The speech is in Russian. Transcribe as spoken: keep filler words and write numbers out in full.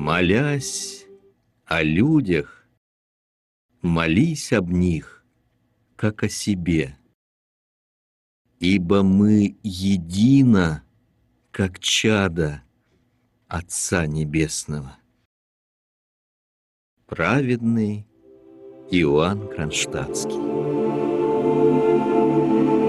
Молясь о людях, молись об них, как о себе, ибо мы едино, как чада Отца Небесного. Праведный Иоанн Кронштадтский.